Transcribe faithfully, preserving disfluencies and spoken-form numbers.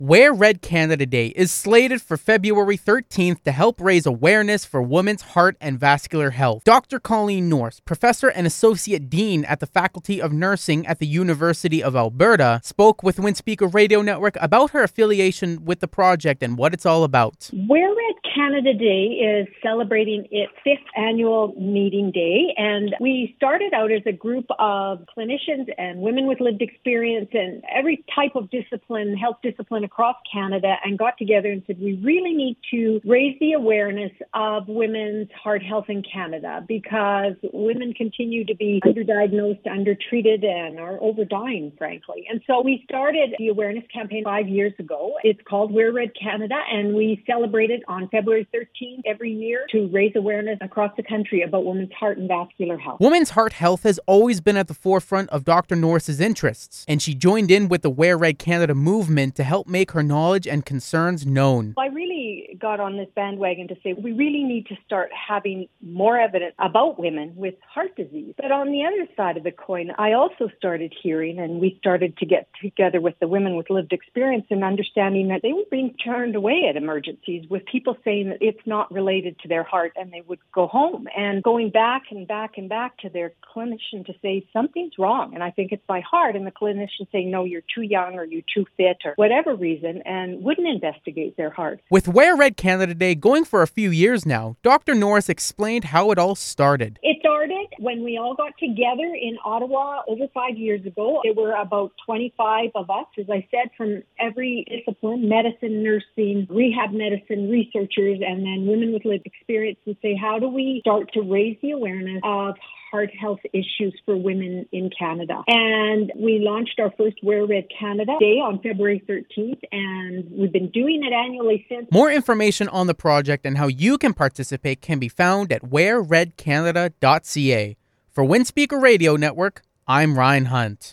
Wear Red Canada Day is slated for February thirteenth to help raise awareness for women's heart and vascular health. Doctor Colleen Norse, professor and associate dean at the Faculty of Nursing at the University of Alberta, spoke with WinSpeaker Radio Network about her affiliation with the project and what it's all about. Wear Red Canada Day is celebrating its fifth annual meeting day, and we started out as a group of clinicians and women with lived experience and every type of discipline, health discipline across Canada, and got together and said we really need to raise the awareness of women's heart health in Canada because women continue to be underdiagnosed, undertreated, and are overdying, frankly. And so we started the awareness campaign five years ago. It's called Wear Red Canada, and we celebrate it on February thirteenth every year to raise awareness across the country about women's heart and vascular health. Women's heart health has always been at the forefront of Doctor Norse's interests, and she joined in with the Wear Red Canada movement to help make her knowledge and concerns known. I really got on this bandwagon to say we really need to start having more evidence about women with heart disease. But on the other side of the coin, I also started hearing, and we started to get together with the women with lived experience and understanding that they were being turned away at emergencies with people saying that it's not related to their heart and they would go home. And going back and back and back to their clinician to say something's wrong and I think it's my heart, and the clinician saying, no, you're too young or you're too fit or whatever reason, and wouldn't investigate their heart. With Wear Red Canada Day going for a few years now, Doctor Norse explained how it all started. It started when we all got together in Ottawa over five years ago. There were about twenty-five of us, as I said, from every discipline, medicine, nursing, rehab medicine, researchers, and then women with lived experience, and say, how do we start to raise the awareness of heart health issues for women in Canada? And we launched our first Wear Red Canada Day on February thirteenth, and we've been doing it annually since. More information on the project and how you can participate can be found at wear red canada dot c a. For WinSpeaker Radio Network, I'm Ryan Hunt.